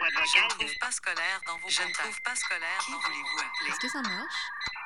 Je ne trouve pas scolaire dans vos contacts. Je ne trouve pas scolaire dans voulez-vous appeler. Est-ce que ça marche?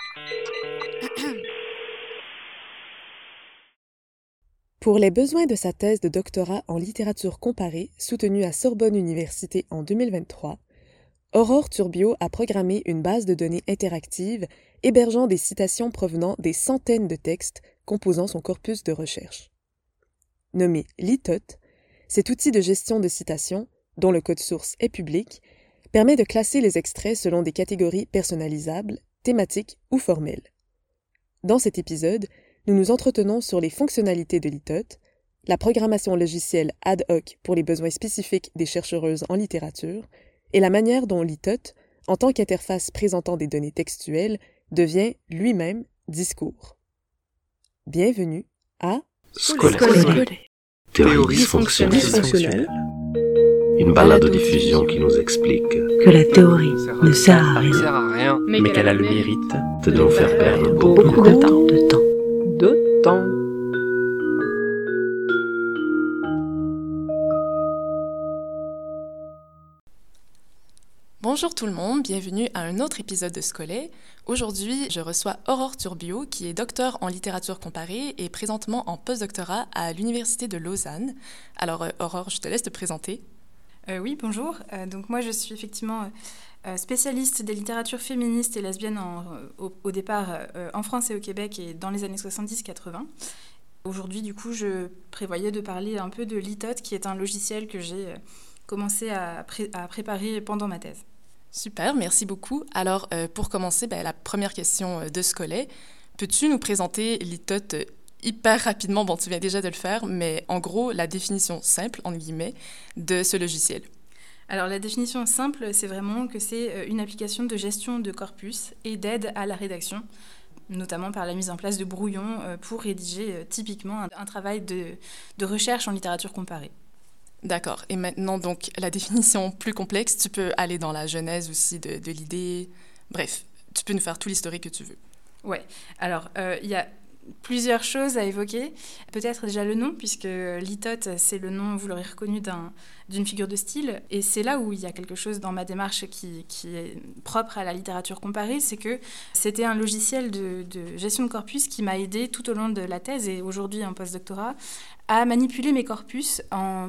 Pour les besoins de sa thèse de doctorat en littérature comparée, soutenue à Sorbonne Université en 2023, Aurore Turbio a programmé une base de données interactive hébergeant des citations provenant des centaines de textes composant son corpus de recherche. Nommé Litote, cet outil de gestion de citations, dont le code source est public, permet de classer les extraits selon des catégories personnalisables, thématiques ou formelles. Dans cet épisode, nous nous entretenons sur les fonctionnalités de Litote, la programmation logicielle ad hoc pour les besoins spécifiques des chercheuses en littérature et la manière dont Litote, en tant qu'interface présentant des données textuelles, devient lui-même discours. Bienvenue à Scolaire. Théorie dysfonctionnelle. Une balade de diffusion qui nous explique que la théorie ne sert à rien, mais qu'elle a le mérite de nous faire perdre beaucoup de temps. Bonjour tout le monde, bienvenue à un autre épisode de Scolaire. Aujourd'hui, je reçois Aurore Turbio, qui est docteur en littérature comparée et présentement en postdoctorat à l'Université de Lausanne. Alors Aurore, je te laisse te présenter. Oui, bonjour. Donc moi, je suis effectivement spécialiste des littératures féministes et lesbiennes au départ en France et au Québec et dans les années 70-80. Aujourd'hui, du coup, je prévoyais de parler un peu de Litote, qui est un logiciel que j'ai commencé à préparer pendant ma thèse. Super, merci beaucoup. Alors, pour commencer, la première question de Scolaire. Peux-tu nous présenter Litote hyper rapidement? Bon, tu viens déjà de le faire, mais en gros, la définition simple, entre guillemets, de ce logiciel. Alors, la définition simple, c'est vraiment que c'est une application de gestion de corpus et d'aide à la rédaction, notamment par la mise en place de brouillons pour rédiger typiquement un travail de recherche en littérature comparée. D'accord. Et maintenant, donc, la définition plus complexe, tu peux aller dans la genèse aussi de l'idée. Bref, tu peux nous faire tout l'historique que tu veux. Ouais. Alors, il y a plusieurs choses à évoquer. Peut-être déjà le nom, puisque Litote, c'est le nom, vous l'aurez reconnu, d'une figure de style. Et c'est là où il y a quelque chose dans ma démarche qui est propre à la littérature comparée, c'est que c'était un logiciel de gestion de corpus qui m'a aidé tout au long de la thèse et aujourd'hui en postdoctorat à manipuler mes corpus en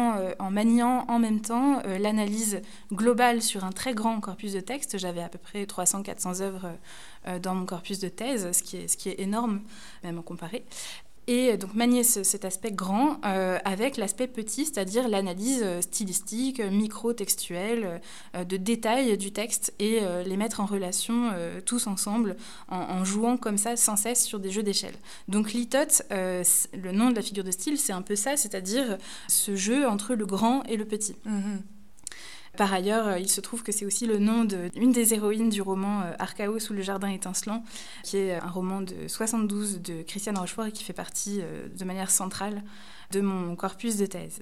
maniant en même temps l'analyse globale sur un très grand corpus de texte. J'avais à peu près 300-400 œuvres dans mon corpus de thèse, ce qui est énorme, même en comparé. Et donc manier cet aspect grand avec l'aspect petit, c'est-à-dire l'analyse stylistique, micro-textuelle, de détails du texte et les mettre en relation tous ensemble en jouant comme ça sans cesse sur des jeux d'échelle. Donc Litote, le nom de la figure de style, c'est un peu ça, c'est-à-dire ce jeu entre le grand et le petit. Mm-hmm. Par ailleurs, il se trouve que c'est aussi le nom d'une des héroïnes du roman Archaos ou le jardin étincelant, qui est un roman de 72 de Christiane Rochefort et qui fait partie de manière centrale de mon corpus de thèse.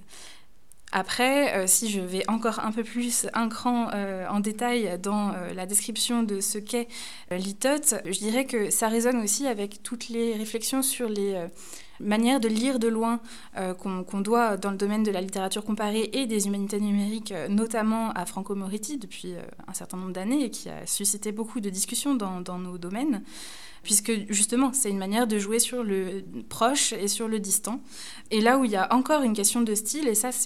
Après, si je vais encore un peu plus un cran en détail dans la description de ce qu'est Litote, je dirais que ça résonne aussi avec toutes les réflexions sur les manière de lire de loin qu'on doit dans le domaine de la littérature comparée et des humanités numériques, notamment à Franco Moretti depuis un certain nombre d'années et qui a suscité beaucoup de discussions dans nos domaines, puisque justement c'est une manière de jouer sur le proche et sur le distant. Et là où il y a encore une question de style, et ça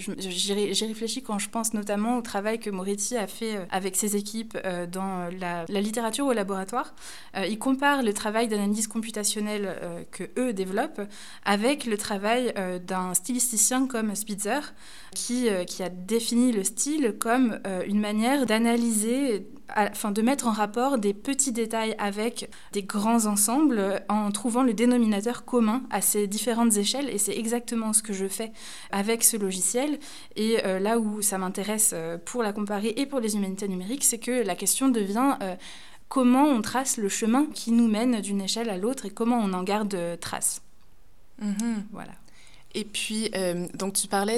j'y réfléchis quand je pense notamment au travail que Moretti a fait avec ses équipes dans la littérature au laboratoire. Il compare le travail d'analyse computationnelle que eux développent avec le travail d'un stylisticien comme Spitzer qui a défini le style comme une manière d'analyser, de mettre en rapport des petits détails avec des grands ensembles en trouvant le dénominateur commun à ces différentes échelles, et c'est exactement ce que je fais avec ce logiciel. Et là où ça m'intéresse pour la comparer et pour les humanités numériques, c'est que la question devient comment on trace le chemin qui nous mène d'une échelle à l'autre et comment on en garde trace. Mm-hmm. Voilà. Et puis, donc tu parlais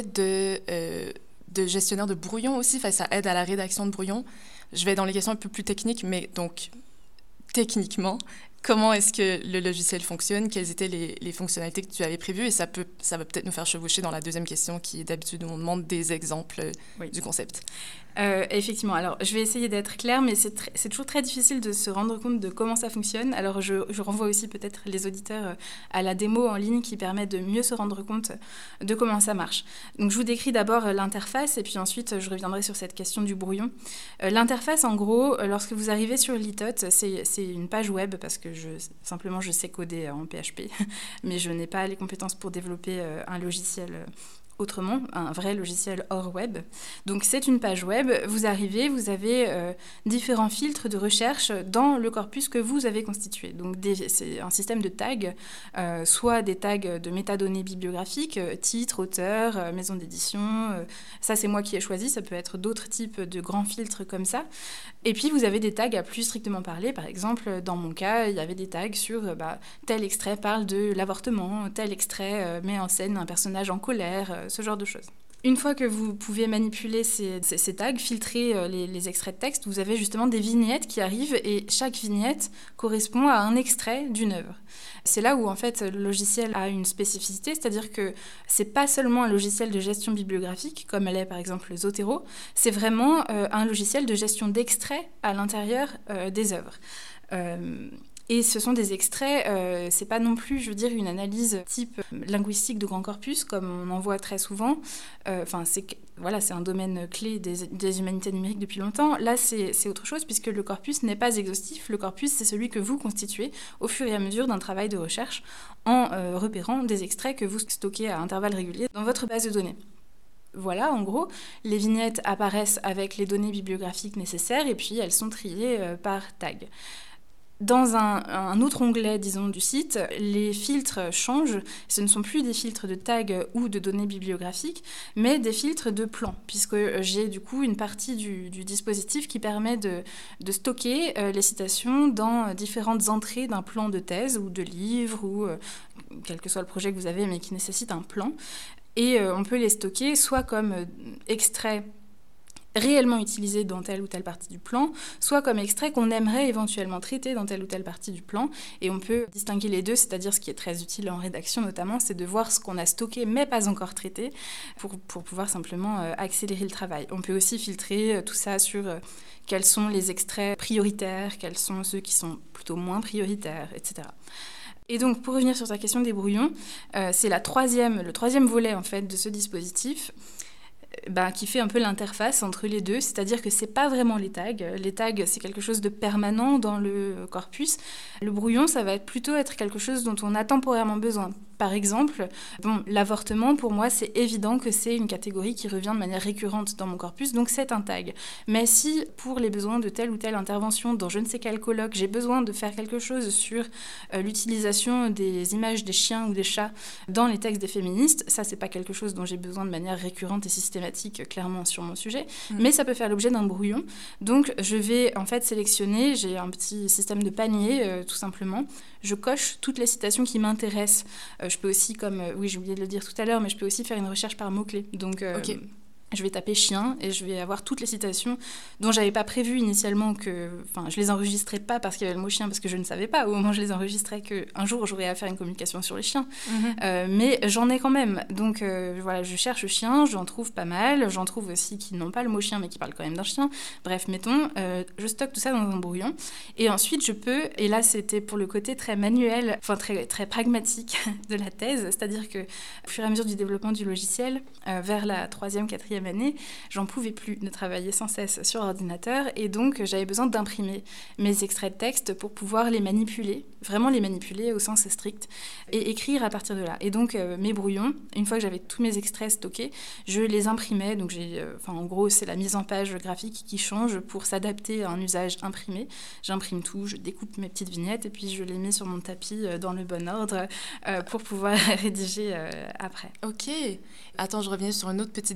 de gestionnaire de brouillon aussi, ça aide à la rédaction de brouillon. Je vais dans les questions un peu plus techniques, mais donc, techniquement, comment est-ce que le logiciel fonctionne, quelles étaient les fonctionnalités que tu avais prévues, et ça va peut-être nous faire chevaucher dans la deuxième question qui est d'habitude on demande des exemples du concept. Effectivement, alors je vais essayer d'être claire, mais c'est toujours très difficile de se rendre compte de comment ça fonctionne. Alors je renvoie aussi peut-être les auditeurs à la démo en ligne qui permet de mieux se rendre compte de comment ça marche. Donc je vous décris d'abord l'interface et puis ensuite je reviendrai sur cette question du brouillon. L'interface, en gros, lorsque vous arrivez sur Litote, c'est une page web parce que simplement je sais coder en PHP, mais je n'ai pas les compétences pour développer un logiciel autrement, un vrai logiciel hors web. Donc c'est une page web, vous arrivez, vous avez différents filtres de recherche dans le corpus que vous avez constitué. Donc c'est un système de tags, soit des tags de métadonnées bibliographiques, titre, auteur, maison d'édition, ça c'est moi qui ai choisi, ça peut être d'autres types de grands filtres comme ça. Et puis vous avez des tags à plus strictement parler, par exemple dans mon cas, il y avait des tags sur tel extrait parle de l'avortement, tel extrait met en scène un personnage en colère, ce genre de choses. Une fois que vous pouvez manipuler ces tags, filtrer les extraits de texte, vous avez justement des vignettes qui arrivent et chaque vignette correspond à un extrait d'une œuvre. C'est là où en fait le logiciel a une spécificité, c'est-à-dire que c'est pas seulement un logiciel de gestion bibliographique comme l'est par exemple Zotero, c'est vraiment un logiciel de gestion d'extraits à l'intérieur des œuvres. Et ce sont des extraits, c'est pas non plus, je veux dire, une analyse type linguistique de grand corpus, comme on en voit très souvent. C'est un domaine clé des humanités numériques depuis longtemps. Là, c'est autre chose, puisque le corpus n'est pas exhaustif. Le corpus, c'est celui que vous constituez au fur et à mesure d'un travail de recherche en repérant des extraits que vous stockez à intervalles réguliers dans votre base de données. Voilà, en gros, les vignettes apparaissent avec les données bibliographiques nécessaires et puis elles sont triées par tag. Dans un autre onglet, disons, du site, les filtres changent. Ce ne sont plus des filtres de tags ou de données bibliographiques, mais des filtres de plans, puisque j'ai du coup une partie du dispositif qui permet de stocker les citations dans différentes entrées d'un plan de thèse ou de livre, ou quel que soit le projet que vous avez, mais qui nécessite un plan. Et on peut les stocker soit comme extraits réellement utilisé dans telle ou telle partie du plan, soit comme extrait qu'on aimerait éventuellement traiter dans telle ou telle partie du plan. Et on peut distinguer les deux, c'est-à-dire ce qui est très utile en rédaction notamment, c'est de voir ce qu'on a stocké mais pas encore traité pour pouvoir simplement accélérer le travail. On peut aussi filtrer tout ça sur quels sont les extraits prioritaires, quels sont ceux qui sont plutôt moins prioritaires, etc. Et donc, pour revenir sur ta question des brouillons, c'est le troisième volet en fait de ce dispositif, qui fait un peu l'interface entre les deux, c'est-à-dire que c'est pas vraiment les tags. Les tags, c'est quelque chose de permanent dans le corpus. Le brouillon, ça va plutôt être quelque chose dont on a temporairement besoin. Par exemple, l'avortement, pour moi, c'est évident que c'est une catégorie qui revient de manière récurrente dans mon corpus, donc c'est un tag. Mais si, pour les besoins de telle ou telle intervention dans je ne sais quel colloque, j'ai besoin de faire quelque chose sur l'utilisation des images des chiens ou des chats dans les textes des féministes, ça, c'est pas quelque chose dont j'ai besoin de manière récurrente et systématique, clairement, sur mon sujet, mais ça peut faire l'objet d'un brouillon. Donc, je vais en fait sélectionner, j'ai un petit système de panier, tout simplement. Je coche toutes les citations qui m'intéressent. Je peux aussi, oui, j'ai oublié de le dire tout à l'heure, mais je peux aussi faire une recherche par mots-clés. Donc, je vais taper chien et je vais avoir toutes les citations dont j'avais pas prévu initialement je les enregistrais pas parce qu'il y avait le mot chien, parce que je ne savais pas au moment où je les enregistrais qu'un jour j'aurais à faire une communication sur les chiens. Mais j'en ai quand même. Donc voilà, je cherche chien, j'en trouve pas mal. J'en trouve aussi qui n'ont pas le mot chien mais qui parlent quand même d'un chien. Bref, mettons, je stocke tout ça dans un brouillon. Et ensuite je peux, et là c'était pour le côté très manuel, très, très pragmatique de la thèse, c'est-à-dire que au fur et à mesure du développement du logiciel, vers la 3e, 4e année, j'en pouvais plus de travailler sans cesse sur ordinateur et donc j'avais besoin d'imprimer mes extraits de texte pour pouvoir les manipuler, vraiment les manipuler au sens strict et écrire à partir de là. Et donc mes brouillons, une fois que j'avais tous mes extraits stockés, je les imprimais, donc en gros c'est la mise en page graphique qui change pour s'adapter à un usage imprimé. J'imprime tout, je découpe mes petites vignettes et puis je les mets sur mon tapis dans le bon ordre pour pouvoir rédiger après. Ok. Attends, je reviens sur un autre petit détail technique.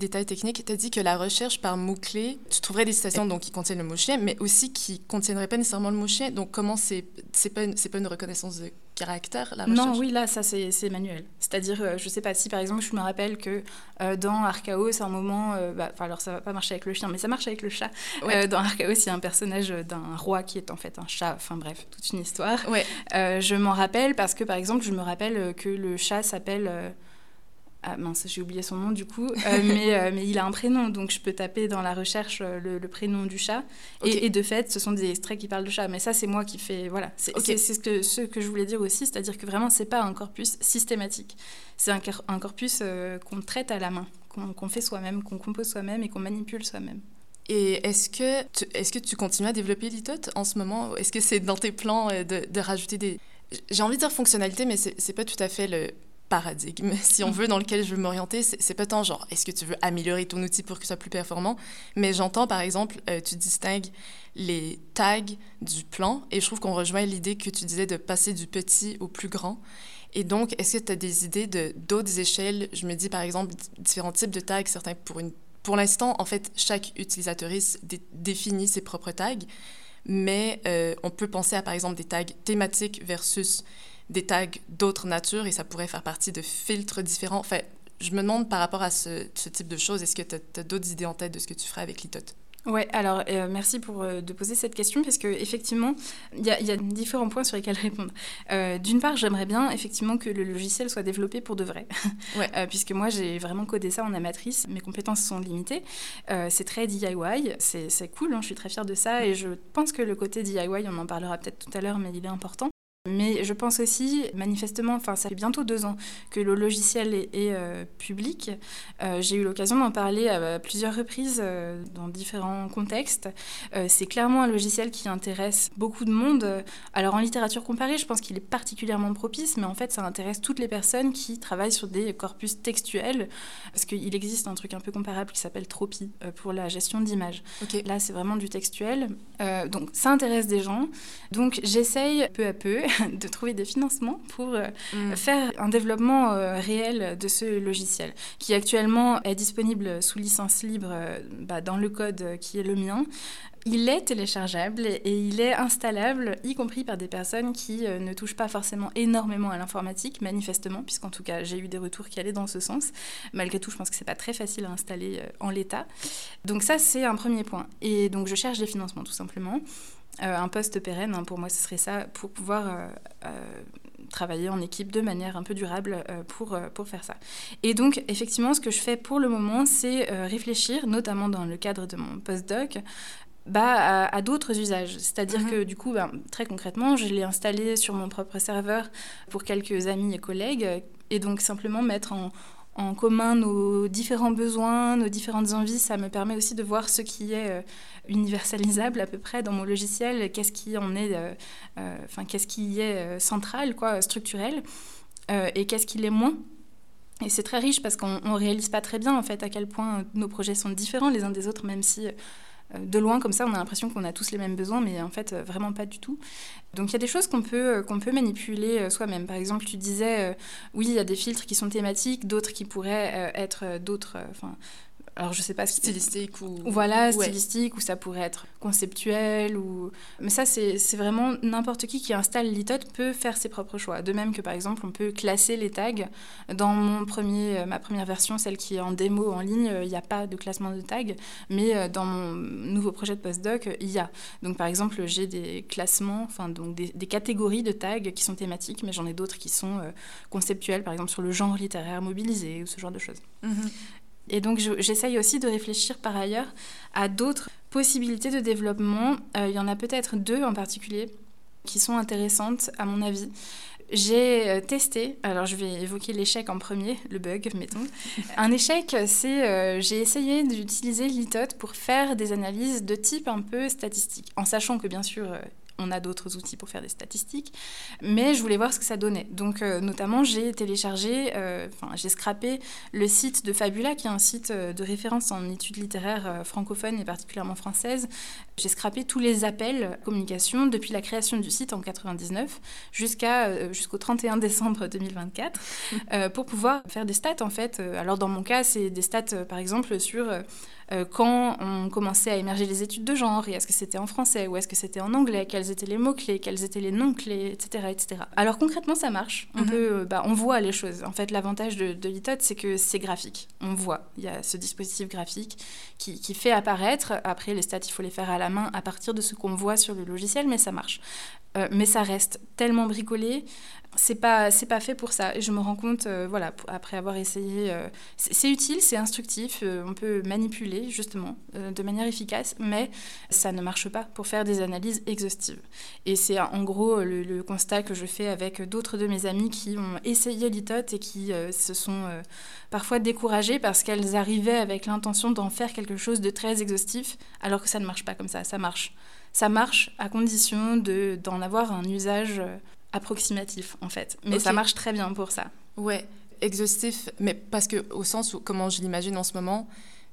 technique. Tu as dit que la recherche par mots-clés, tu trouverais des citations donc, qui contiennent le mot chien, mais aussi qui ne contiendraient pas nécessairement le mot chien. Donc, comment c'est pas une reconnaissance de caractère, la recherche? Non, oui, là, ça, c'est manuel. C'est-à-dire, je ne sais pas si, par exemple, je me rappelle que dans Archaos, à un moment... alors, ça ne va pas marcher avec le chien, mais ça marche avec le chat. Ouais. Dans Archaos, il y a un personnage d'un roi qui est en fait un chat. Enfin, bref, toute une histoire. Ouais. Je m'en rappelle parce que, par exemple, je me rappelle que le chat s'appelle... Ah mince, j'ai oublié son nom du coup, mais il a un prénom, donc je peux taper dans la recherche le prénom du chat, okay. et de fait, ce sont des extraits qui parlent de chat, mais ça c'est moi qui fais, voilà, c'est ce que je voulais dire aussi, c'est-à-dire que vraiment c'est pas un corpus systématique, c'est un corpus qu'on traite à la main, qu'on fait soi-même, qu'on compose soi-même et qu'on manipule soi-même. Et est-ce que tu continues à développer l'iTote en ce moment? Est-ce que c'est dans tes plans de rajouter des... J'ai envie de dire fonctionnalité, mais c'est pas tout à fait le paradigme, si on veut, dans lequel je veux m'orienter. C'est pas tant genre, est-ce que tu veux améliorer ton outil pour qu'il soit plus performant? Mais j'entends, par exemple, tu distingues les tags du plan, et je trouve qu'on rejoint l'idée que tu disais de passer du petit au plus grand. Et donc, est-ce que tu as des idées d'autres échelles? Je me dis, par exemple, différents types de tags, certains pour l'instant, en fait, chaque utilisatrice définit ses propres tags, mais on peut penser à, par exemple, des tags thématiques versus des tags d'autres natures, et ça pourrait faire partie de filtres différents. Enfin, je me demande par rapport à ce type de choses, est-ce que tu as d'autres idées en tête de ce que tu ferais avec l'iTote? Ouais, alors merci de poser cette question, parce qu'effectivement, il y a différents points sur lesquels répondre. D'une part, j'aimerais bien effectivement que le logiciel soit développé pour de vrai, ouais. Puisque moi j'ai vraiment codé ça en amatrice, mes compétences sont limitées, c'est très DIY, c'est cool, hein, je suis très fière de ça, et je pense que le côté DIY, on en parlera peut-être tout à l'heure, mais il est important. Mais je pense aussi, manifestement, ça fait bientôt 2 ans que le logiciel est public. J'ai eu l'occasion d'en parler à plusieurs reprises dans différents contextes. C'est clairement un logiciel qui intéresse beaucoup de monde. Alors en littérature comparée, je pense qu'il est particulièrement propice, mais en fait, ça intéresse toutes les personnes qui travaillent sur des corpus textuels, parce qu'il existe un truc un peu comparable qui s'appelle Tropi pour la gestion d'images. Okay. Là, c'est vraiment du textuel. Donc ça intéresse des gens. Donc j'essaye peu à peu de trouver des financements pour faire un développement réel de ce logiciel, qui actuellement est disponible sous licence libre dans le code qui est le mien. Il est téléchargeable et il est installable, y compris par des personnes qui ne touchent pas forcément énormément à l'informatique, manifestement, puisqu'en tout cas, j'ai eu des retours qui allaient dans ce sens. Malgré tout, je pense que c'est pas très facile à installer en l'état. Donc ça, c'est un premier point. Et donc, je cherche des financements, tout simplement. Un poste pérenne, hein, pour moi, ce serait ça, pour pouvoir travailler en équipe de manière un peu durable pour faire ça. Et donc, effectivement, ce que je fais pour le moment, c'est réfléchir, notamment dans le cadre de mon postdoc, à d'autres usages. C'est-à-dire que, du coup, très concrètement, je l'ai installé sur mon propre serveur pour quelques amis et collègues, et donc simplement mettre en commun nos différents besoins, nos différentes envies. Ça me permet aussi de voir ce qui est universalisable à peu près dans mon logiciel, qu'est-ce qui en est, qu'est-ce qui est central, structurel, et qu'est-ce qui l'est moins. Et c'est très riche parce qu'on ne réalise pas très bien en fait à quel point nos projets sont différents les uns des autres, même si de loin comme ça on a l'impression qu'on a tous les mêmes besoins, mais en fait vraiment pas du tout. Donc il y a des choses qu'on peut manipuler soi-même. Par exemple, tu disais oui, il y a des filtres qui sont thématiques, d'autres qui pourraient être d'autres... alors je sais pas, stylistique ou... Voilà, stylistique, ou ça pourrait être conceptuel, ou... Mais ça, c'est vraiment n'importe qui installe l'iTote peut faire ses propres choix. De même que, par exemple, on peut classer les tags. Dans ma première version, celle qui est en démo en ligne, il n'y a pas de classement de tags, mais dans mon nouveau projet de postdoc, il y a. Donc, par exemple, j'ai des classements, donc des catégories de tags qui sont thématiques, mais j'en ai d'autres qui sont conceptuelles, par exemple sur le genre littéraire mobilisé, ou ce genre de choses. Mm-hmm. Et donc, j'essaye aussi de réfléchir par ailleurs à d'autres possibilités de développement. Il y en a peut-être 2 en particulier qui sont intéressantes, à mon avis. J'ai testé, alors je vais évoquer l'échec en premier, le bug, mettons. Un échec, c'est j'ai essayé d'utiliser l'iTote pour faire des analyses de type un peu statistique, en sachant que, bien sûr, on a d'autres outils pour faire des statistiques, mais je voulais voir ce que ça donnait. Donc, notamment, j'ai scrappé le site de Fabula, qui est un site de référence en études littéraires francophones et particulièrement françaises. J'ai scrappé tous les appels communication depuis la création du site en 1999 jusqu'au 31 décembre 2024 pour pouvoir faire des stats, en fait. Alors, dans mon cas, c'est des stats, par exemple, sur quand on commençait à émerger les études de genre, et est-ce que c'était en français ou est-ce que c'était en anglais, quels étaient les mots-clés, quels étaient les noms-clés, etc., etc. Alors concrètement, ça marche. On voit les choses. En fait, l'avantage de LITOT, c'est que c'est graphique. On voit. Il y a ce dispositif graphique qui fait apparaître. Après, les stats, il faut les faire à la main à partir de ce qu'on voit sur le logiciel, mais ça marche. Mais ça reste tellement bricolé. C'est pas fait pour ça. Et je me rends compte, après avoir essayé, c'est utile, c'est instructif, on peut manipuler justement de manière efficace, mais ça ne marche pas pour faire des analyses exhaustives. Et c'est en gros le constat que je fais avec d'autres de mes amies qui ont essayé LITOT et qui se sont parfois découragées parce qu'elles arrivaient avec l'intention d'en faire quelque chose de très exhaustif, alors que ça ne marche pas comme ça. Ça marche à condition d'en avoir un usage approximatif, en fait. Mais ça marche très bien pour ça. Ouais, exhaustif, mais parce que au sens où, comment je l'imagine en ce moment,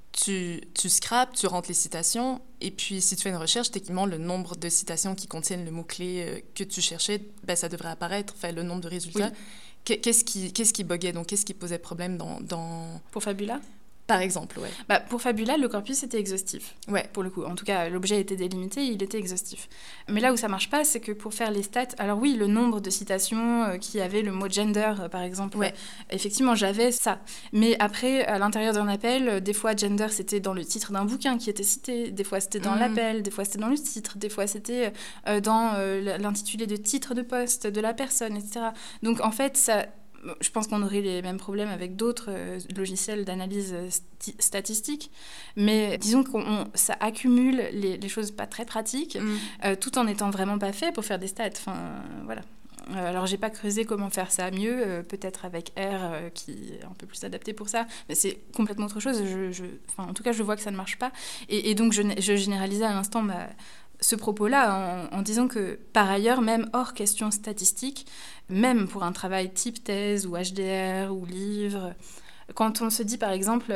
tu scrapes, tu rentres les citations, et puis si tu fais une recherche, techniquement, le nombre de citations qui contiennent le mot-clé que tu cherchais, ça devrait apparaître, le nombre de résultats. Oui. Qu'est-ce qui buguait, donc qu'est-ce qui posait problème dans... Pour Fabula ? Par exemple, ouais. Pour Fabula, le corpus était exhaustif. Ouais. Pour le coup. En tout cas, l'objet était délimité, il était exhaustif. Mais là où ça marche pas, c'est que pour faire les stats... Alors oui, le nombre de citations qui avaient le mot gender, par exemple, effectivement, j'avais ça. Mais après, à l'intérieur d'un appel, des fois, gender, c'était dans le titre d'un bouquin qui était cité. Des fois, c'était dans l'appel. Des fois, c'était dans le titre. Des fois, c'était dans l'intitulé de titre de poste de la personne, etc. Donc, en fait, ça... Je pense qu'on aurait les mêmes problèmes avec d'autres logiciels d'analyse statistique, mais disons que ça accumule les choses pas très pratiques, tout en étant vraiment pas fait pour faire des stats. Enfin, voilà. Alors, j'ai pas creusé comment faire ça mieux, peut-être avec R qui est un peu plus adapté pour ça, mais c'est complètement autre chose. En tout cas, je vois que ça ne marche pas. Et donc, je généralisais à l'instant ce propos-là en disant que, par ailleurs, même hors question statistique, même pour un travail type thèse ou HDR ou livre, quand on se dit, par exemple...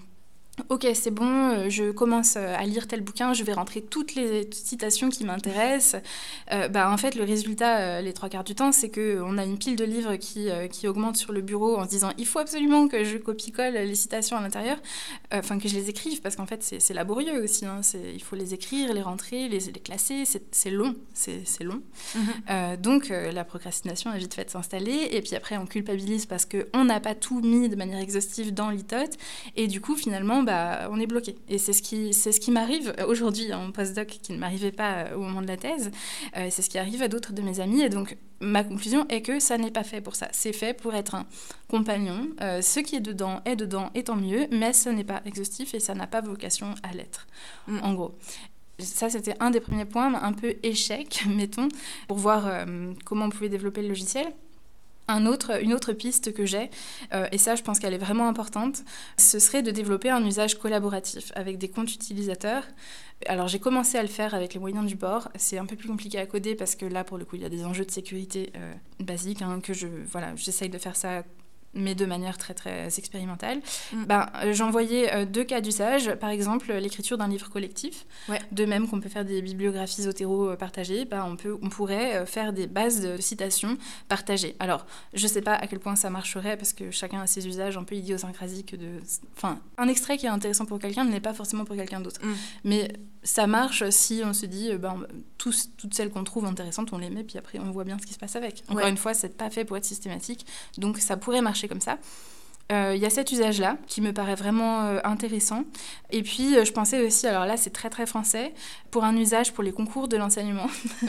Ok, c'est bon, je commence à lire tel bouquin, je vais rentrer toutes les citations qui m'intéressent. En fait, le résultat, les 3/4 du temps, c'est qu'on a une pile de livres qui augmente sur le bureau en se disant « il faut absolument que je copie-colle les citations à l'intérieur », que je les écrive, parce qu'en fait, c'est laborieux aussi. Il faut les écrire, les rentrer, les classer, c'est long. C'est long. Donc, la procrastination est vite faite s'installer, et puis après, on culpabilise parce qu'on n'a pas tout mis de manière exhaustive dans LITOT, et du coup, finalement, on est bloqué. Et c'est ce qui m'arrive aujourd'hui en postdoc, qui ne m'arrivait pas au moment de la thèse. C'est ce qui arrive à d'autres de mes amis. Et donc, ma conclusion est que ça n'est pas fait pour ça. C'est fait pour être un compagnon. Ce qui est dedans, et tant mieux, mais ce n'est pas exhaustif et ça n'a pas vocation à l'être, en gros. Ça, c'était un des premiers points, un peu échec, mettons, pour voir comment on pouvait développer le logiciel. Une autre piste que j'ai, et ça je pense qu'elle est vraiment importante, ce serait de développer un usage collaboratif avec des comptes utilisateurs. Alors j'ai commencé à le faire avec les moyens du bord, c'est un peu plus compliqué à coder parce que là pour le coup il y a des enjeux de sécurité basiques, j'essaye de faire ça mais de manière très très expérimentale. J'envoyais 2 cas d'usage, par exemple l'écriture d'un livre collectif, de même qu'on peut faire des bibliographies zotero partagées, on pourrait faire des bases de citations partagées. Alors je sais pas à quel point ça marcherait parce que chacun a ses usages un peu idiosyncrasiques un extrait qui est intéressant pour quelqu'un ne l'est pas forcément pour quelqu'un d'autre, mais ça marche si on se dit toutes celles qu'on trouve intéressantes on les met puis après on voit bien ce qui se passe avec. Encore une fois, c'est pas fait pour être systématique, donc ça pourrait marcher comme ça. Il y a cet usage-là qui me paraît vraiment intéressant. Et puis, je pensais aussi, alors là, c'est très, très français, pour un usage pour les concours de l'enseignement,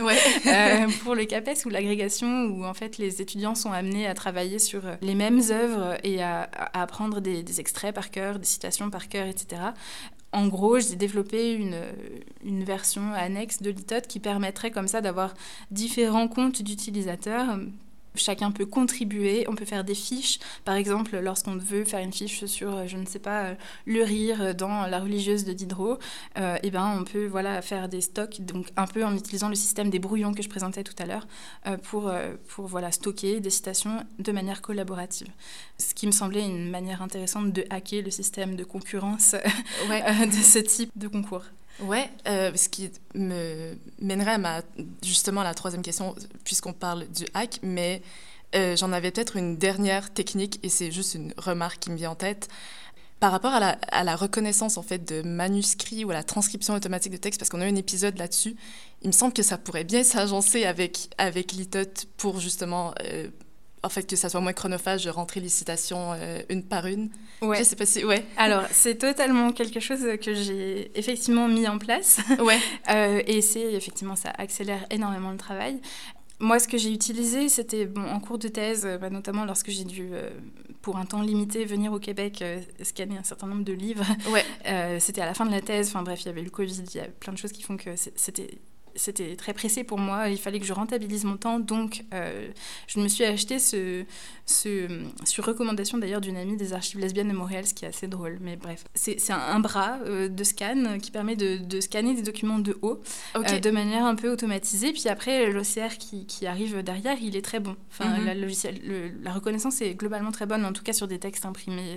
pour le CAPES ou l'agrégation, où en fait, les étudiants sont amenés à travailler sur les mêmes œuvres et à apprendre des extraits par cœur, des citations par cœur, etc. En gros, j'ai développé une version annexe de LITOT qui permettrait comme ça d'avoir différents comptes d'utilisateurs Chacun peut contribuer, on peut faire des fiches. Par exemple, lorsqu'on veut faire une fiche sur, je ne sais pas, le rire dans La religieuse de Diderot, on peut faire des stocks, donc un peu en utilisant le système des brouillons que je présentais tout à l'heure, pour stocker des citations de manière collaborative. Ce qui me semblait une manière intéressante de hacker le système de concurrence de ce type de concours. Ouais, ce qui me mènerait justement à la troisième question, puisqu'on parle du hack, mais j'en avais peut-être une dernière technique, et c'est juste une remarque qui me vient en tête. Par rapport à la reconnaissance en fait, de manuscrits ou à la transcription automatique de texte, parce qu'on a un épisode là-dessus, il me semble que ça pourrait bien s'agencer avec Litote pour justement... en fait, que ça soit moins chronophage de rentrer les citations une par une. Ouais. Je sais pas si... Ouais. Alors, c'est totalement quelque chose que j'ai effectivement mis en place. Ouais. Et effectivement, ça accélère énormément le travail. Moi, ce que j'ai utilisé, c'était en cours de thèse, notamment lorsque j'ai dû, pour un temps limité, venir au Québec scanner un certain nombre de livres. Ouais. C'était à la fin de la thèse. Enfin bref, il y avait le Covid, il y a plein de choses qui font que c'était très pressé pour moi, il fallait que je rentabilise mon temps, donc je me suis acheté sur recommandation d'ailleurs d'une amie des Archives lesbiennes de Montréal, ce qui est assez drôle, mais bref. C'est un bras de scan qui permet de scanner des documents de haut, de manière un peu automatisée, puis après l'OCR qui arrive derrière, il est très bon. Enfin, la reconnaissance est globalement très bonne, en tout cas sur des textes imprimés.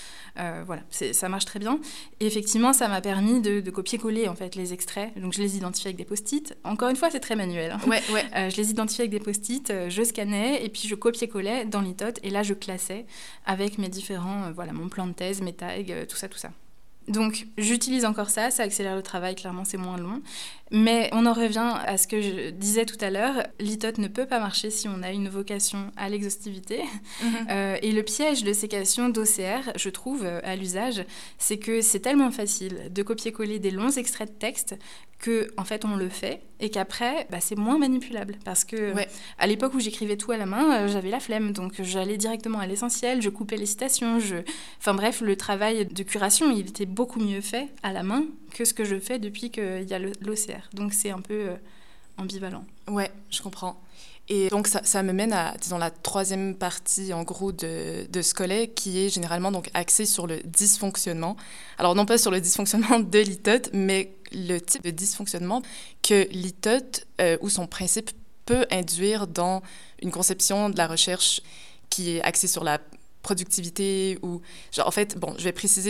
Ça marche très bien. Et effectivement, ça m'a permis de copier-coller en fait, les extraits. Donc, je les identifiais avec des post-it. Encore une fois, c'est très manuel. Hein. Ouais. Je les identifiais avec des post-it, je scannais et puis je copiais-collais dans Litote. Et là, je classais avec mes différents, mon plan de thèse, mes tags, tout ça. Donc, j'utilise encore ça accélère le travail, clairement, c'est moins long. Mais on en revient à ce que je disais tout à l'heure, Litote ne peut pas marcher si on a une vocation à l'exhaustivité. Et le piège de ces questions d'OCR, je trouve, à l'usage, c'est que c'est tellement facile de copier-coller des longs extraits de texte qu'en fait, on le fait et qu'après, c'est moins manipulable. Parce que à l'époque où j'écrivais tout à la main, j'avais la flemme. Donc, j'allais directement à l'essentiel, je coupais les citations. Enfin bref, le travail de curation, il était beaucoup mieux fait à la main que ce que je fais depuis qu'il y a l'OCR. Donc, c'est un peu ambivalent. Ouais, je comprends. Et donc, ça me mène à, disons, la troisième partie, en gros, de ce collet, qui est généralement donc axée sur le dysfonctionnement. Alors, non pas sur le dysfonctionnement de Litote, mais le type de dysfonctionnement que Litote, ou son principe, peut induire dans une conception de la recherche qui est axée sur la productivité ou... Genre, en fait, je vais préciser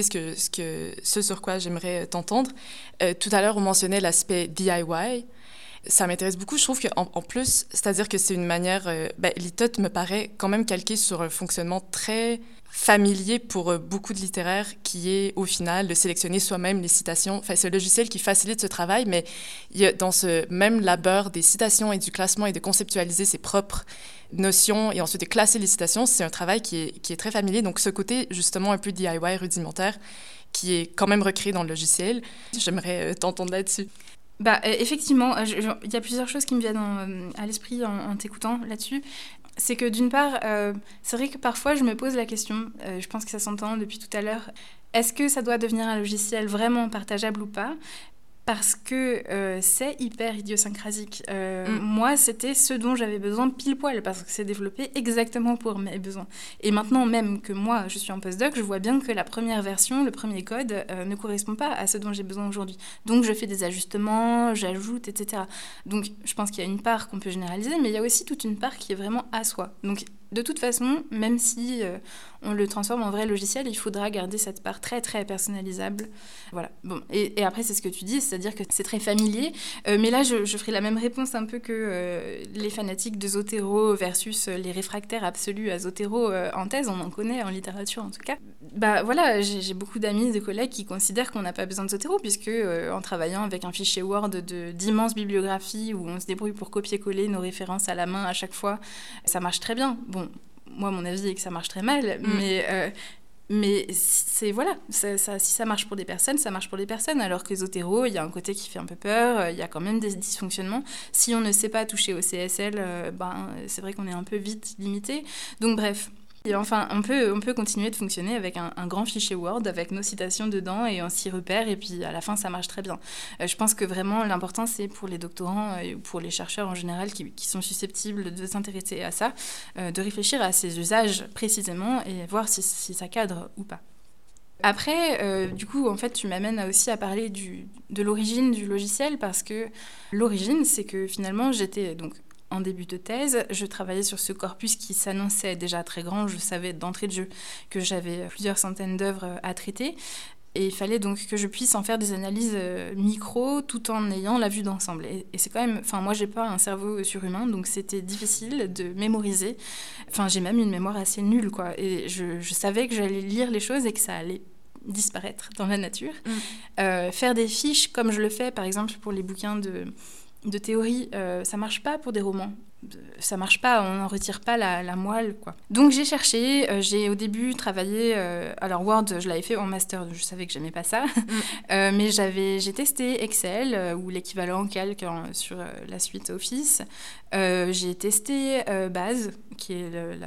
ce sur quoi j'aimerais t'entendre. Tout à l'heure, on mentionnait l'aspect DIY. Ça m'intéresse beaucoup. Je trouve qu'en plus, c'est-à-dire que c'est une manière... Litote me paraît quand même calqué sur un fonctionnement très familier pour beaucoup de littéraires qui est, au final, de sélectionner soi-même les citations. Enfin, c'est un logiciel qui facilite ce travail, mais il y a dans ce même labeur des citations et du classement et de conceptualiser ses propres notions et ensuite de classer les citations, c'est un travail qui est très familier. Donc, ce côté, justement, un peu DIY, rudimentaire, qui est quand même recréé dans le logiciel. J'aimerais t'entendre là-dessus. Effectivement, il y a plusieurs choses qui me viennent à l'esprit en t'écoutant là-dessus. C'est que d'une part, c'est vrai que parfois je me pose la question, je pense que ça s'entend depuis tout à l'heure, est-ce que ça doit devenir un logiciel vraiment partageable ou pas ? Parce que c'est hyper idiosyncrasique. Moi, c'était ce dont j'avais besoin pile poil, parce que c'est développé exactement pour mes besoins. Et maintenant, même que moi, je suis en postdoc, je vois bien que la première version, le premier code, ne correspond pas à ce dont j'ai besoin aujourd'hui. Donc, je fais des ajustements, j'ajoute, etc. Donc, je pense qu'il y a une part qu'on peut généraliser, mais il y a aussi toute une part qui est vraiment à soi. Donc, de toute façon, même si on le transforme en vrai logiciel, il faudra garder cette part très, très personnalisable. Voilà. Bon. Et après, c'est ce que tu dis, c'est-à-dire que c'est très familier. Mais là, je ferai la même réponse un peu que les fanatiques de Zotero versus les réfractaires absolus à Zotero en thèse. On en connaît en littérature, en tout cas. Voilà, j'ai beaucoup d'amis, de collègues qui considèrent qu'on n'a pas besoin de Zotero, puisque en travaillant avec un fichier Word d'immenses bibliographies où on se débrouille pour copier-coller nos références à la main à chaque fois, ça marche très bien. Bon, moi, mon avis est que ça marche très mal, mais c'est voilà, si ça marche pour des personnes, ça marche pour des personnes. Alors que Zotero, il y a un côté qui fait un peu peur, il y a quand même des dysfonctionnements. Si on ne sait pas toucher au CSL, c'est vrai qu'on est un peu vite limité. Donc bref, Et enfin, on peut continuer de fonctionner avec un grand fichier Word, avec nos citations dedans, et on s'y repère, et puis à la fin, ça marche très bien. Je pense que vraiment, l'important, c'est pour les doctorants et pour les chercheurs en général qui sont susceptibles de s'intéresser à ça, de réfléchir à ces usages précisément et voir si ça cadre ou pas. Après, du coup, en fait, tu m'amènes aussi à parler de l'origine du logiciel, parce que l'origine, c'est que finalement, j'étais donc en début de thèse, je travaillais sur ce corpus qui s'annonçait déjà très grand. Je savais d'entrée de jeu que j'avais plusieurs centaines d'œuvres à traiter. Et il fallait donc que je puisse en faire des analyses micro tout en ayant la vue d'ensemble. Et c'est quand même... Enfin, moi, j'ai pas un cerveau surhumain, donc c'était difficile de mémoriser. Enfin, j'ai même une mémoire assez nulle, quoi. Et je savais que j'allais lire les choses et que ça allait disparaître dans la nature. Faire des fiches comme je le fais, par exemple, pour les bouquins de théorie, ça marche pas pour des romans. Ça marche pas, on n'en retire pas la moelle, quoi. Donc j'ai cherché, j'ai au début travaillé... alors Word, je l'avais fait en master, je savais que j'aimais pas ça. Mais j'ai testé Excel, ou l'équivalent Calc sur la suite Office. J'ai testé Base, qui est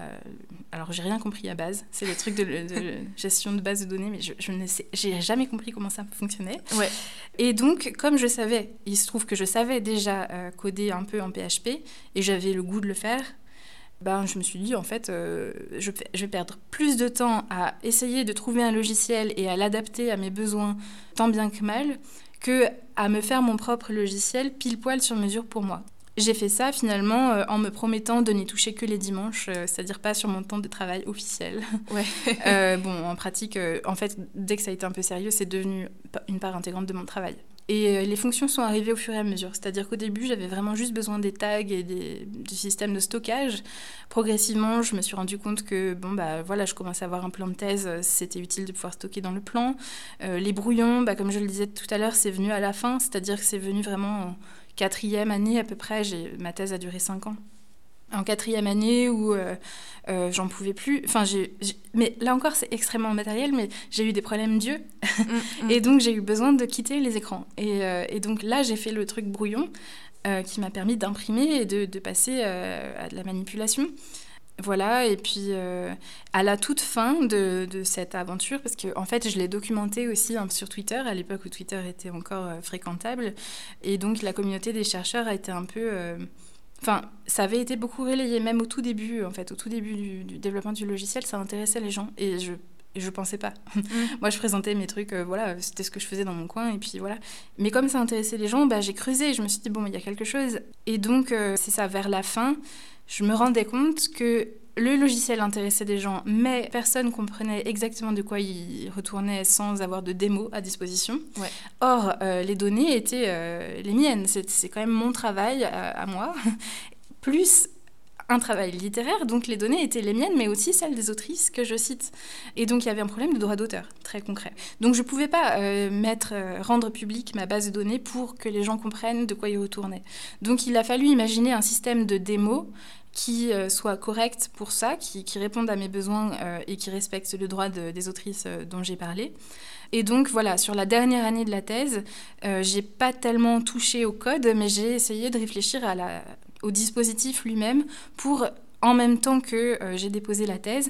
alors j'ai rien compris à Base. C'est le truc de gestion de base de données, mais j'ai jamais compris comment ça fonctionnait. Ouais. Et donc, comme je savais, il se trouve que je savais déjà coder un peu en PHP, et j'avais le goût de le faire, je me suis dit, en fait, je vais perdre plus de temps à essayer de trouver un logiciel et à l'adapter à mes besoins tant bien que mal, que à me faire mon propre logiciel pile poil sur mesure pour moi. J'ai fait ça finalement en me promettant de n'y toucher que les dimanches, c'est-à-dire pas sur mon temps de travail officiel. Ouais. En pratique, en fait, dès que ça a été un peu sérieux, c'est devenu une part intégrante de mon travail. Et les fonctions sont arrivées au fur et à mesure. C'est-à-dire qu'au début, j'avais vraiment juste besoin des tags et du système de stockage. Progressivement, je me suis rendu compte que, je commençais à avoir un plan de thèse. C'était utile de pouvoir stocker dans le plan. Les brouillons, comme je le disais tout à l'heure, c'est venu à la fin. C'est-à-dire que c'est venu vraiment en 4e année à peu près. Ma thèse a duré 5 ans. En 4e année où j'en pouvais plus. Mais là encore, c'est extrêmement matériel, mais j'ai eu des problèmes d'yeux. Et donc, j'ai eu besoin de quitter les écrans. Et donc là, j'ai fait le truc brouillon qui m'a permis d'imprimer et de passer à de la manipulation. Voilà, et puis à la toute fin de cette aventure, parce qu'en fait, je l'ai documenté aussi sur Twitter, à l'époque où Twitter était encore fréquentable. Et donc, la communauté des chercheurs a été un peu... ça avait été beaucoup relayé, même au tout début, en fait, au tout début du développement du logiciel, ça intéressait les gens, et je pensais pas. Moi, je présentais mes trucs, c'était ce que je faisais dans mon coin, et puis voilà. Mais comme ça intéressait les gens, j'ai creusé, je me suis dit, il y a quelque chose. Et donc, c'est ça, vers la fin, je me rendais compte que le logiciel intéressait des gens, mais personne ne comprenait exactement de quoi il retournait sans avoir de démo à disposition. Ouais. Or, les données étaient les miennes. C'est quand même mon travail à moi, plus un travail littéraire. Donc, les données étaient les miennes, mais aussi celles des autrices que je cite. Et donc, il y avait un problème de droit d'auteur, très concret. Donc, je ne pouvais pas rendre publique ma base de données pour que les gens comprennent de quoi ils retournaient. Donc, il a fallu imaginer un système de démo qui soit correct pour ça, qui réponde à mes besoins et qui respecte le droit des autrices dont j'ai parlé. Et donc voilà, sur la dernière année de la thèse, j'ai pas tellement touché au code, mais j'ai essayé de réfléchir au dispositif lui-même pour, en même temps que j'ai déposé la thèse,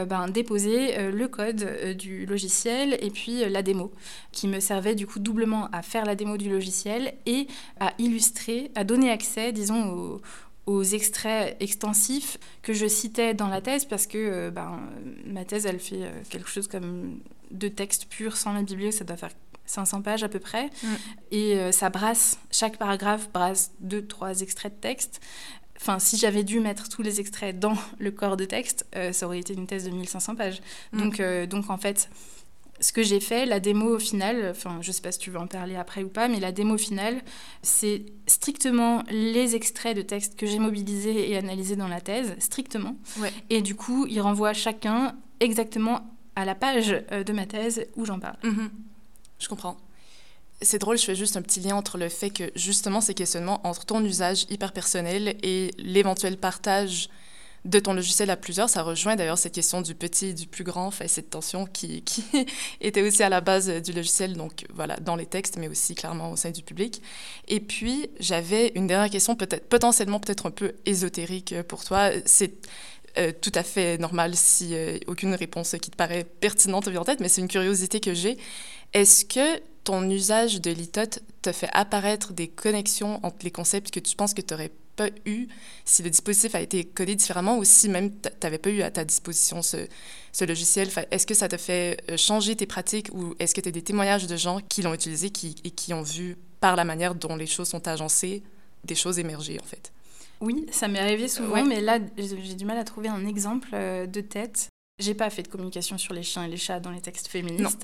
déposer le code du logiciel et puis la démo, qui me servait du coup doublement à faire la démo du logiciel et à illustrer, à donner accès, disons, aux extraits extensifs que je citais dans la thèse, parce que ma thèse, elle fait quelque chose comme 2 textes purs sans la bibliothèque, ça doit faire 500 pages à peu près, et chaque paragraphe brasse 2-3 extraits de texte. Enfin, si j'avais dû mettre tous les extraits dans le corps de texte, ça aurait été une thèse de 1500 pages. Donc en fait, ce que j'ai fait, la démo finale, je ne sais pas si tu veux en parler après ou pas, mais la démo finale, c'est strictement les extraits de texte que j'ai mobilisés et analysés dans la thèse, strictement. Ouais. Et du coup, ils renvoient chacun exactement à la page de ma thèse où j'en parle. Je comprends. C'est drôle, je fais juste un petit lien entre le fait que, justement, ces questionnements entre ton usage hyper personnel et l'éventuel partage de ton logiciel à plusieurs, ça rejoint d'ailleurs cette question du petit et du plus grand, cette tension qui était aussi à la base du logiciel, donc voilà, dans les textes, mais aussi clairement au sein du public. Et puis, j'avais une dernière question, potentiellement un peu ésotérique pour toi. tout à fait normal si aucune réponse qui te paraît pertinente te vient en tête, mais c'est une curiosité que j'ai. Est-ce que ton usage de litote te fait apparaître des connexions entre les concepts que tu penses que tu n'aurais pas eu si le dispositif a été codé différemment ou si même tu n'avais pas eu à ta disposition ce logiciel? Est-ce que ça te fait changer tes pratiques ou est-ce que tu as des témoignages de gens qui l'ont utilisé et qui ont vu, par la manière dont les choses sont agencées, des choses émerger, en fait? Oui, ça m'est arrivé souvent, mais là, j'ai du mal à trouver un exemple de tête. J'ai pas fait de communication sur les chiens et les chats dans les textes féministes.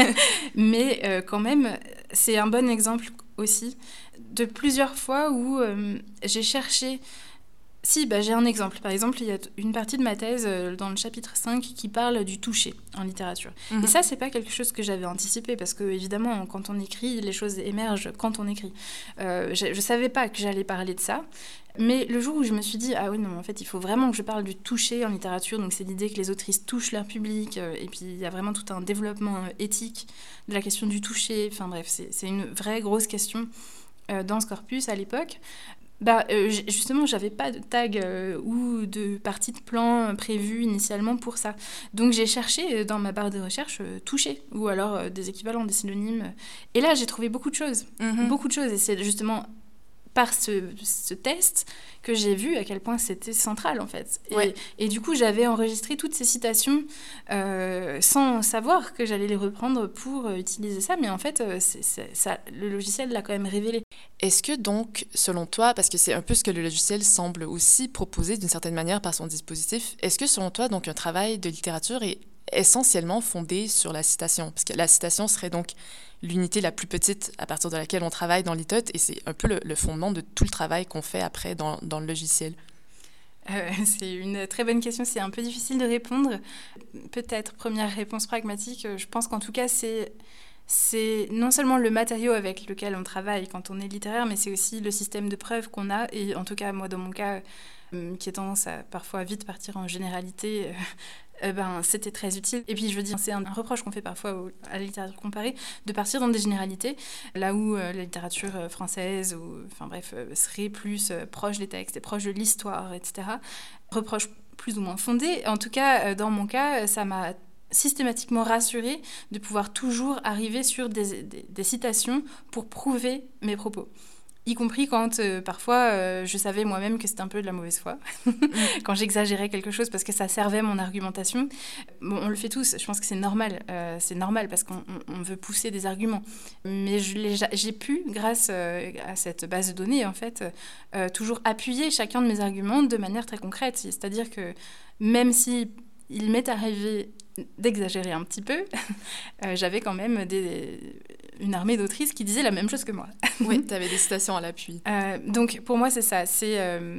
Mais quand même, c'est un bon exemple aussi de plusieurs fois où j'ai cherché... j'ai un exemple. Par exemple, il y a une partie de ma thèse dans le chapitre 5 qui parle du toucher en littérature. Et ça, c'est pas quelque chose que j'avais anticipé parce que, évidemment, quand on écrit, les choses émergent quand on écrit. Je savais pas que j'allais parler de ça. Mais le jour où je me suis dit, ah oui, non, en fait, il faut vraiment que je parle du toucher en littérature. Donc, c'est l'idée que les autrices touchent leur public. Et puis, il y a vraiment tout un développement éthique de la question du toucher. Enfin, bref, c'est une vraie grosse question dans ce corpus à l'époque. Justement, j'avais pas de tag ou de partie de plan prévue initialement pour ça. Donc, j'ai cherché dans ma barre de recherche toucher ou alors des équivalents, des synonymes. Et là, j'ai trouvé beaucoup de choses. Beaucoup de choses. Et c'est justement... par ce test que j'ai vu à quel point c'était central, en fait. Et du coup, j'avais enregistré toutes ces citations sans savoir que j'allais les reprendre pour utiliser ça. Mais en fait, ça, le logiciel l'a quand même révélé. Est-ce que donc, selon toi, parce que c'est un peu ce que le logiciel semble aussi proposer d'une certaine manière par son dispositif, est-ce que selon toi, donc, un travail de littérature est essentiellement fondé sur la citation? Parce que la citation serait donc l'unité la plus petite à partir de laquelle on travaille dans litote, et c'est un peu le fondement de tout le travail qu'on fait après dans le logiciel. C'est une très bonne question, c'est un peu difficile de répondre. Peut-être, première réponse pragmatique, je pense qu'en tout cas, c'est non seulement le matériau avec lequel on travaille quand on est littéraire, mais c'est aussi le système de preuves qu'on a, et en tout cas, moi, dans mon cas, qui a tendance à parfois vite partir en généralité... c'était très utile. Et puis, je veux dire, c'est un reproche qu'on fait parfois à la littérature comparée, de partir dans des généralités, là où la littérature française, serait plus proche des textes et proche de l'histoire, etc. Reproche plus ou moins fondé. En tout cas, dans mon cas, ça m'a systématiquement rassurée de pouvoir toujours arriver sur des citations pour prouver mes propos. Y compris quand, parfois, je savais moi-même que c'était un peu de la mauvaise foi, quand j'exagérais quelque chose parce que ça servait mon argumentation. Bon, on le fait tous, je pense que c'est normal parce qu'on veut pousser des arguments. Mais j'ai pu, grâce à cette base de données, en fait, toujours appuyer chacun de mes arguments de manière très concrète. C'est-à-dire que même si il m'est arrivé d'exagérer un petit peu, j'avais quand même une armée d'autrices qui disaient la même chose que moi. Oui, tu avais des citations à l'appui. Donc, pour moi, c'est ça. C'est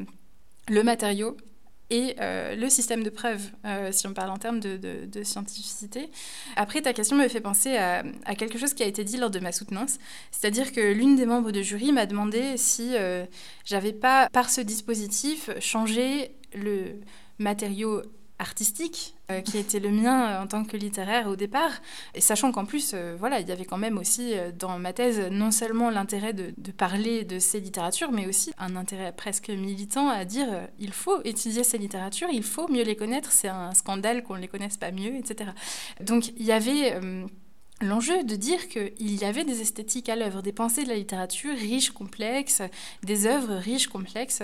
le matériau et le système de preuve, si on parle en termes de scientificité. Après, ta question me fait penser à quelque chose qui a été dit lors de ma soutenance. C'est-à-dire que l'une des membres de jury m'a demandé si j'avais pas, par ce dispositif, changé le matériau artistique qui était le mien en tant que littéraire au départ, et sachant qu'en plus il y avait quand même aussi dans ma thèse non seulement l'intérêt de parler de ces littératures, mais aussi un intérêt presque militant à dire il faut étudier ces littératures, il faut mieux les connaître, c'est un scandale qu'on ne les connaisse pas mieux, etc. Donc il y avait l'enjeu de dire qu'il y avait des esthétiques à l'œuvre, des pensées de la littérature riches, complexes, des œuvres riches, complexes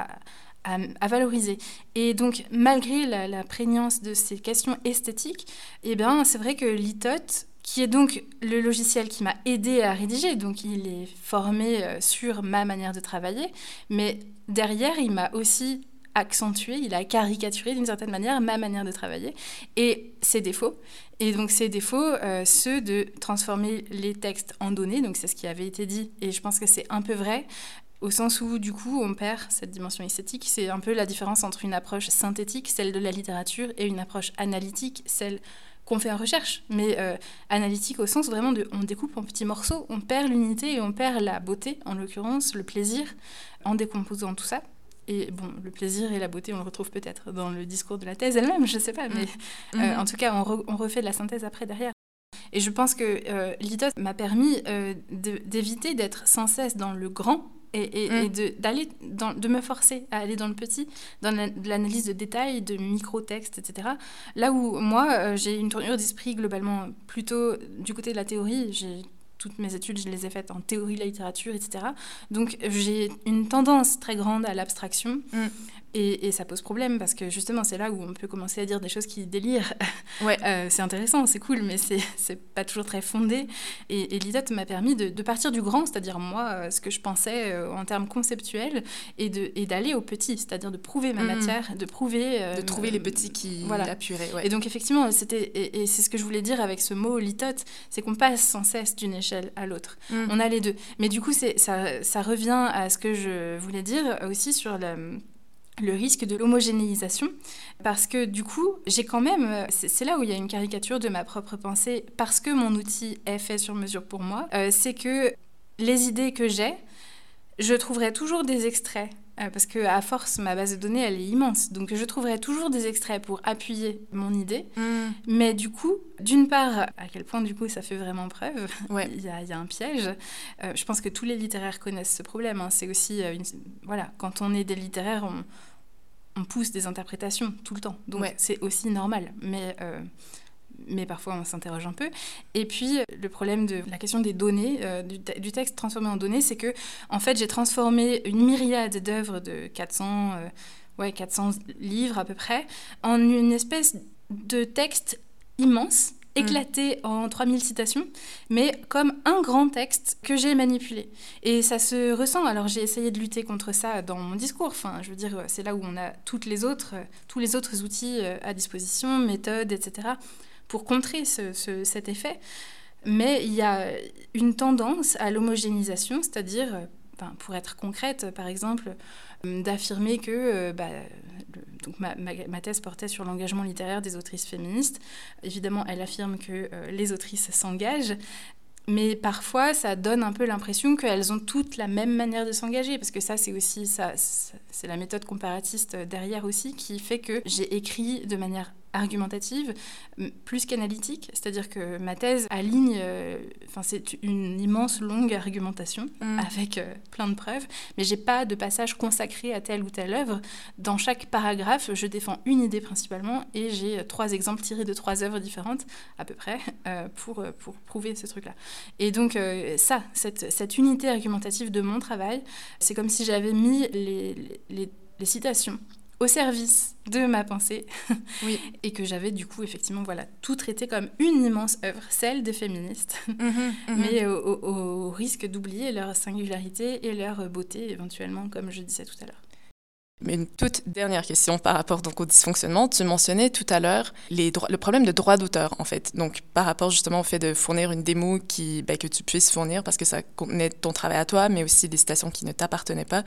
à valoriser. Et donc, malgré la prégnance de ces questions esthétiques, c'est vrai que litote, qui est donc le logiciel qui m'a aidé à rédiger, donc il est formé sur ma manière de travailler, mais derrière, il m'a aussi accentué, il a caricaturé d'une certaine manière ma manière de travailler et ses défauts. Et donc ces défauts, ceux de transformer les textes en données, donc c'est ce qui avait été dit, et je pense que c'est un peu vrai, au sens où, du coup, on perd cette dimension esthétique. C'est un peu la différence entre une approche synthétique, celle de la littérature, et une approche analytique, celle qu'on fait en recherche. Mais analytique au sens vraiment on découpe en petits morceaux, on perd l'unité et on perd la beauté, en l'occurrence, le plaisir, en décomposant tout ça. Et bon, le plaisir et la beauté, on le retrouve peut-être dans le discours de la thèse elle-même, je ne sais pas, mais en tout cas, on refait de la synthèse après, derrière. Et je pense que litote m'a permis d'éviter d'être sans cesse dans le grand, et de me forcer à aller dans le petit, dans l'analyse de détails, de micro-textes, etc. Là où moi, j'ai une tournure d'esprit globalement plutôt du côté de la théorie. Toutes mes études, je les ai faites en théorie de la littérature, etc. Donc, j'ai une tendance très grande à l'abstraction. Et ça pose problème parce que justement, c'est là où on peut commencer à dire des choses qui délirent. Ouais. C'est intéressant, c'est cool, mais c'est pas toujours très fondé. Et l'ITOT m'a permis de partir du grand, c'est-à-dire moi, ce que je pensais en termes conceptuels, et d'aller au petit, c'est-à-dire de prouver ma matière, de prouver... de trouver les petits qui appuieraient. Ouais. Et donc, effectivement, et c'est ce que je voulais dire avec ce mot l'ITOT, c'est qu'on passe sans cesse d'une échelle à l'autre. On a les deux. Mais du coup, ça revient à ce que je voulais dire aussi sur le risque de l'homogénéisation, parce que du coup, j'ai quand même... C'est là où il y a une caricature de ma propre pensée, parce que mon outil est fait sur mesure pour moi, c'est que les idées que j'ai, je trouverai toujours des extraits, parce qu'à force, ma base de données, elle est immense, donc je trouverai toujours des extraits pour appuyer mon idée, mais du coup, d'une part, à quel point du coup ça fait vraiment preuve, il y a un piège. Je pense que tous les littéraires connaissent ce problème, hein. C'est aussi, quand on est des littéraires, on pousse des interprétations tout le temps, donc c'est aussi normal, mais parfois on s'interroge un peu. Et puis le problème de la question des données, du texte transformé en données, c'est que en fait j'ai transformé une myriade d'œuvres de 400 livres à peu près en une espèce de texte immense, éclaté en 3000 citations, mais comme un grand texte que j'ai manipulé. Et ça se ressent. Alors j'ai essayé de lutter contre ça dans mon discours. Enfin, je veux dire, c'est là où on a tous les autres outils à disposition, méthodes, etc., pour contrer cet effet. Mais il y a une tendance à l'homogénéisation, c'est-à-dire, pour être concrète, par exemple, d'affirmer que donc ma thèse portait sur l'engagement littéraire des autrices féministes. Évidemment, elle affirme que les autrices s'engagent, mais parfois, ça donne un peu l'impression qu'elles ont toutes la même manière de s'engager, parce que ça, c'est aussi c'est la méthode comparatiste derrière aussi qui fait que j'ai écrit de manière argumentative, plus qu'analytique, c'est-à-dire que ma thèse aligne, c'est une immense longue argumentation avec plein de preuves, mais j'ai pas de passage consacré à telle ou telle œuvre. Dans chaque paragraphe, je défends une idée principalement et j'ai 3 exemples tirés de 3 œuvres différentes à peu près pour prouver ce truc-là. Et donc cette unité argumentative de mon travail, c'est comme si j'avais mis les citations au service de ma pensée, et que j'avais du coup effectivement tout traité comme une immense œuvre, celle des féministes, mais au risque d'oublier leur singularité et leur beauté éventuellement, comme je disais tout à l'heure. Mais une toute dernière question par rapport donc au dysfonctionnement. Tu mentionnais tout à l'heure le problème de droit d'auteur, en fait. Donc, par rapport justement au fait de fournir une démo que tu puisses fournir parce que ça contenait ton travail à toi, mais aussi des citations qui ne t'appartenaient pas.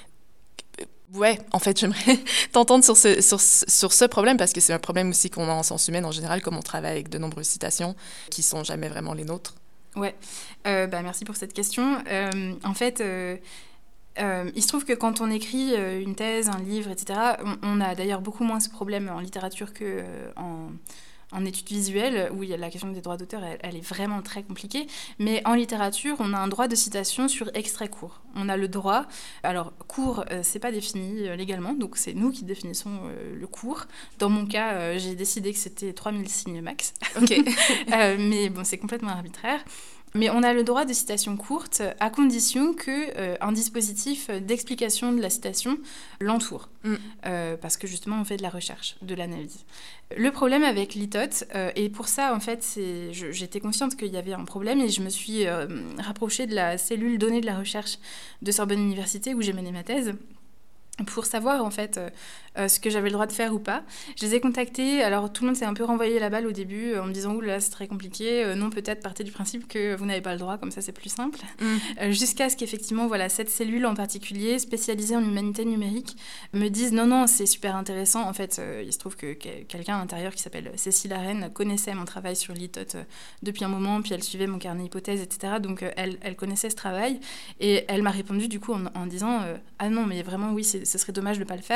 Ouais, en fait, j'aimerais t'entendre sur ce problème, parce que c'est un problème aussi qu'on a en sciences humaines en général, comme on travaille avec de nombreuses citations qui sont jamais vraiment les nôtres. Ouais, merci pour cette question. En fait, il se trouve que quand on écrit une thèse, un livre, etc., on a d'ailleurs beaucoup moins ce problème en littérature qu'en études visuelles, où la question des droits d'auteur, elle est vraiment très compliquée. Mais en littérature, on a un droit de citation sur extrait court. On a le droit... Alors, court, c'est pas défini légalement, donc c'est nous qui définissons le court. Dans mon cas, j'ai décidé que c'était 3000 signes max. Ok. Mais bon, c'est complètement arbitraire. Mais on a le droit de citation courte à condition qu'un dispositif d'explication de la citation l'entoure. Parce que justement, on fait de la recherche, de l'analyse. Le problème avec l'ITOT, et pour ça, en fait, j'étais consciente qu'il y avait un problème et je me suis rapprochée de la cellule données de la recherche de Sorbonne Université où j'ai mené ma thèse, pour savoir en fait ce que j'avais le droit de faire ou pas. Je les ai contactés, alors tout le monde s'est un peu renvoyé la balle au début en me disant « Ouh là, c'est très compliqué, non, peut-être partez du principe que vous n'avez pas le droit, comme ça c'est plus simple ». Jusqu'à ce qu'effectivement, cette cellule en particulier, spécialisée en humanité numérique, me dise « Non, c'est super intéressant ». En fait, il se trouve que quelqu'un à l'intérieur qui s'appelle Cécile Arène connaissait mon travail sur l'ITOT depuis un moment, puis elle suivait mon carnet hypothèse, etc. Donc elle connaissait ce travail et elle m'a répondu du coup en disant « Ah non, mais vraiment oui, ce serait dommage de ne pas le faire ».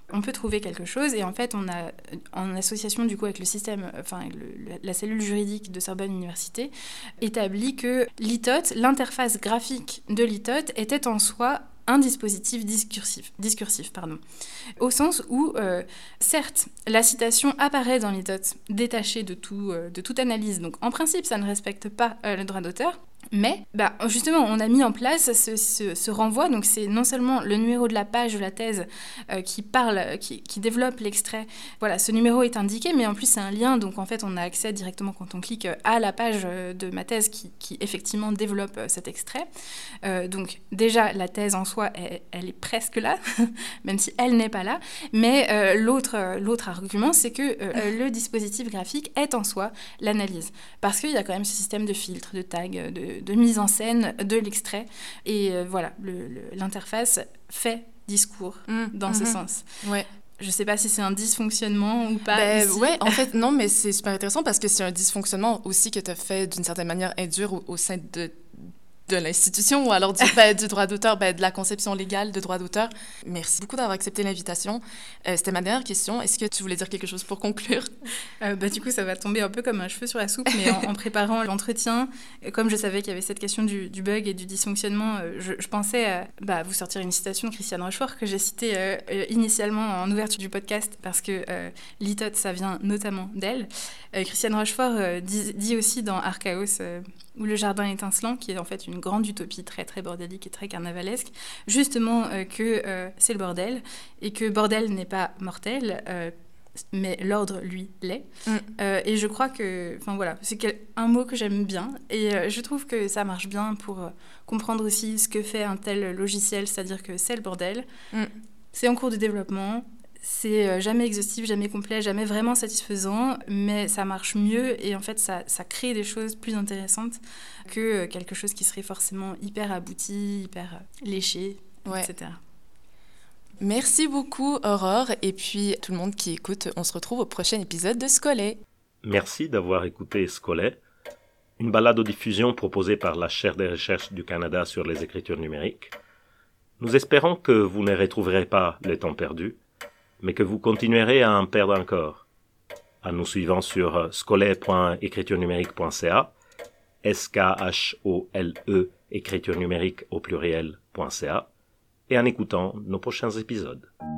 on peut trouver quelque chose. Et en fait, on a, en association du coup avec le système, la cellule juridique de Sorbonne Université, établi que l'ITOT, l'interface graphique de l'ITOT, était en soi un dispositif discursif, au sens où, certes, la citation apparaît dans l'ITOT détachée de toute analyse, donc en principe, ça ne respecte pas le droit d'auteur, mais justement, on a mis en place ce renvoi, donc c'est non seulement le numéro de la page de la thèse qui développe l'extrait, voilà, ce numéro est indiqué, mais en plus c'est un lien, donc en fait on a accès directement quand on clique à la page de ma thèse qui effectivement développe cet extrait. Donc déjà, la thèse en soi, elle est presque là, même si elle n'est pas là, mais l'autre argument, c'est que le dispositif graphique est en soi l'analyse, parce qu'il y a quand même ce système de filtre, de tag, de mise en scène de l'extrait. Et voilà, l'interface fait discours dans ce sens. Ouais. Je ne sais pas si c'est un dysfonctionnement ou pas. Ouais, en fait, non, mais c'est super intéressant parce que c'est un dysfonctionnement aussi que tu as fait d'une certaine manière induire au sein de l'institution ou alors du droit d'auteur, de la conception légale de droit d'auteur. Merci beaucoup d'avoir accepté l'invitation. C'était ma dernière question. Est-ce que tu voulais dire quelque chose pour conclure? Du coup, ça va tomber un peu comme un cheveu sur la soupe, mais en préparant l'entretien, comme je savais qu'il y avait cette question du bug et du dysfonctionnement, je pensais à vous sortir une citation de Christiane Rochefort que j'ai citée initialement en ouverture du podcast parce que l'ITOT, ça vient notamment d'elle. Christiane Rochefort dit aussi dans Archaos ou Le jardin étincelant, qui est en fait une grande utopie très très bordélique et très carnavalesque, justement que c'est le bordel, et que bordel n'est pas mortel, mais l'ordre, lui, l'est. Et je crois que, c'est un mot que j'aime bien, et je trouve que ça marche bien pour comprendre aussi ce que fait un tel logiciel, c'est-à-dire que c'est le bordel, c'est en cours de développement, c'est jamais exhaustif, jamais complet, jamais vraiment satisfaisant, mais ça marche mieux et en fait ça crée des choses plus intéressantes que quelque chose qui serait forcément hyper abouti, hyper léché, etc. Merci beaucoup Aurore et puis tout le monde qui écoute, on se retrouve au prochain épisode de Scolet. Merci d'avoir écouté Scolet, une balado-diffusion proposée par la Chaire des recherches du Canada sur les écritures numériques. Nous espérons que vous ne retrouverez pas le temps perdu, mais que vous continuerez à en perdre encore, en nous suivant sur scolet.écriturenumérique.ca, SKHOLE, écriture numérique au pluriel.ca, et en écoutant nos prochains épisodes.